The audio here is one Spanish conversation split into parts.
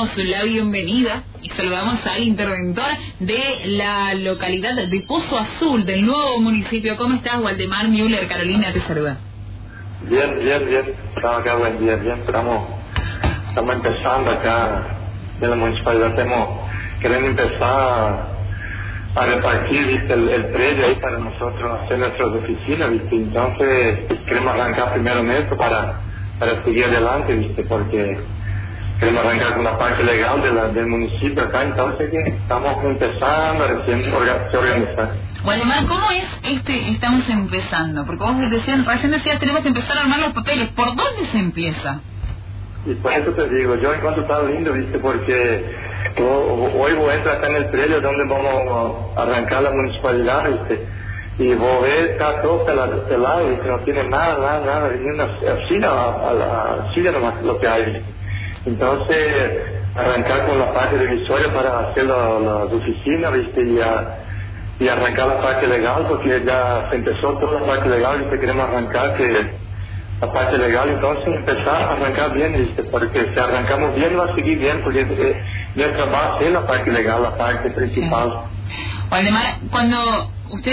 damos la bienvenida y saludamos al interventor de la localidad de Pozo Azul, del nuevo municipio. ¿Cómo estás, Waldemar Müller? Carolina te saluda. Bien. Estamos acá, buen día, bien. Estamos empezando acá en la municipalidad. Queremos empezar a repartir, ¿viste? el predio ahí para nosotros hacer nuestras oficinas, ¿viste? Entonces queremos arrancar primero en esto para seguir adelante, ¿viste? Porque queremos arrancar con la parte legal del municipio acá, entonces que estamos empezando a recién se organizar. Waldemar, ¿cómo es estamos empezando? Porque vos recién decías, tenemos que empezar a armar los papeles. ¿Por dónde se empieza? Y por eso te digo, yo encuentro tan lindo, ¿viste? Porque hoy voy a entrar acá en el predio donde vamos a arrancar la municipalidad, ¿viste? Y vos ves, está todo pelado, ¿viste? No tiene nada, ni una silla, a la silla nomás lo que hay, ¿viste? Entonces, arrancar con la parte divisoria para hacer las oficinas, ¿viste? Y arrancar la parte legal, porque ya se empezó toda la parte legal, ¿viste? Queremos arrancar la parte legal, entonces empezar a arrancar bien, ¿viste? Porque si arrancamos bien, va a seguir bien, porque nuestra base es la parte legal, la parte principal. Waldemar, cuando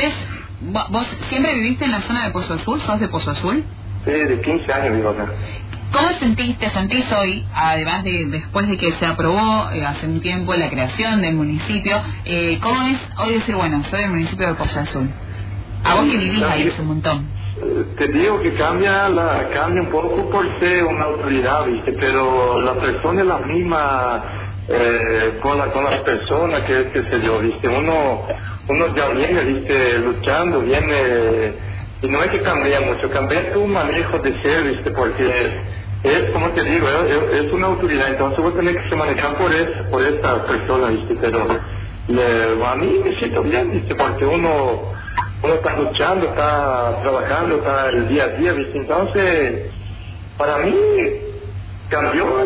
vos siempre viviste en la zona de Pozo Azul, ¿sos de Pozo Azul? Sí, de 15 años vivo acá. ¿Cómo te sentís hoy, además después de que se aprobó hace un tiempo la creación del municipio, cómo es hoy decir, bueno, soy del municipio de Pozo Azul? A vos que vivís ahí es un montón. Te digo que cambia un poco por ser una autoridad, ¿viste? Pero la persona es la misma con las personas que se yo, ¿viste? Uno ya viene, ¿viste? Luchando, viene, y no es que cambia mucho, cambia tu manejo de ser, ¿viste? Porque es, como te digo, es una autoridad, entonces vos tenés que se manejar por esta persona, ¿viste? Pero a mí me siento bien, ¿viste? Porque uno está luchando, está trabajando, está el día a día, ¿viste? Entonces, para mí cambió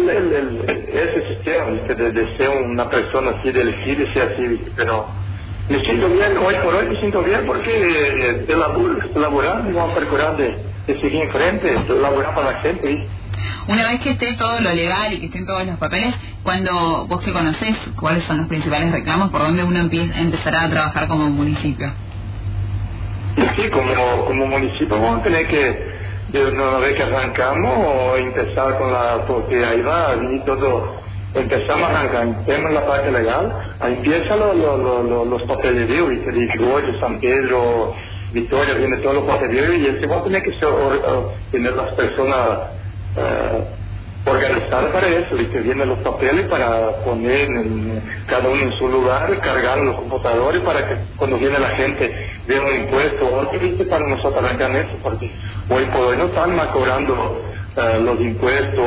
ese sistema, ¿viste? De ser una persona así, de elegir y ser así, ¿viste? Pero me siento bien, hoy por hoy me siento bien porque de laborar, vamos a procurar de seguir en frente, de laborar para la gente, ¿viste? Una vez que esté todo lo legal y que estén todos los papeles, cuando vos que conocés cuáles son los principales reclamos, por dónde uno empezará a trabajar como municipio. Sí, como municipio vamos a tener que, una vez que arrancamos, empezar porque ahí va y todo, empezamos a arrancar, tenemos la parte legal, ahí empiezan los papeleríos, ¿viste? De Goya, San Pedro, Victoria, viene todos los papeleríos y ese va a tener que tener las personas organizadas para eso, ¿viste? Vienen los papeles para poner cada uno en su lugar, cargar los computadores para que cuando viene la gente vea un impuesto o otro, ¿viste? Para nosotros arrancar eso, porque hoy por hoy no están más cobrando los impuestos,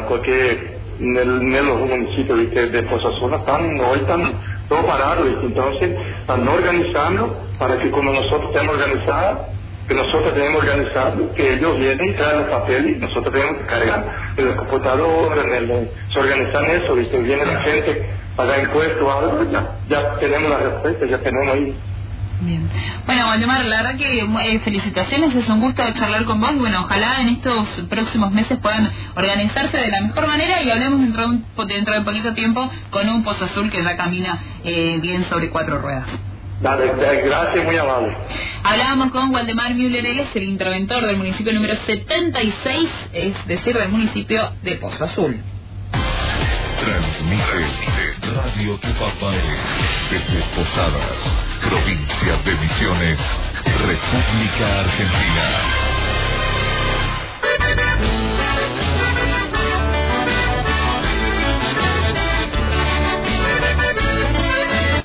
en los municipios, ¿viste? De Pozo Azul hoy están todo parado, ¿viste? Entonces están organizando para que como nosotros tenemos organizado, que ellos vienen y traen los papeles y nosotros tenemos que cargar en el computador, se organizan eso, ¿viste? Viene la gente, paga impuestos o algo, ya tenemos la respuesta, ya tenemos ahí. Bien. Bueno, Waldemar, la verdad que felicitaciones, es un gusto charlar con vos y bueno, ojalá en estos próximos meses puedan organizarse de la mejor manera y hablemos dentro de poquito tiempo con un Pozo Azul que ya camina bien sobre 4 ruedas. Dale, gracias, muy amable. Hablábamos con Waldemar Müller, él es el interventor del municipio número 76, es decir, del municipio de Pozo Azul. Transmite Radio Tupapay desde Posadas, provincia de Misiones, República Argentina.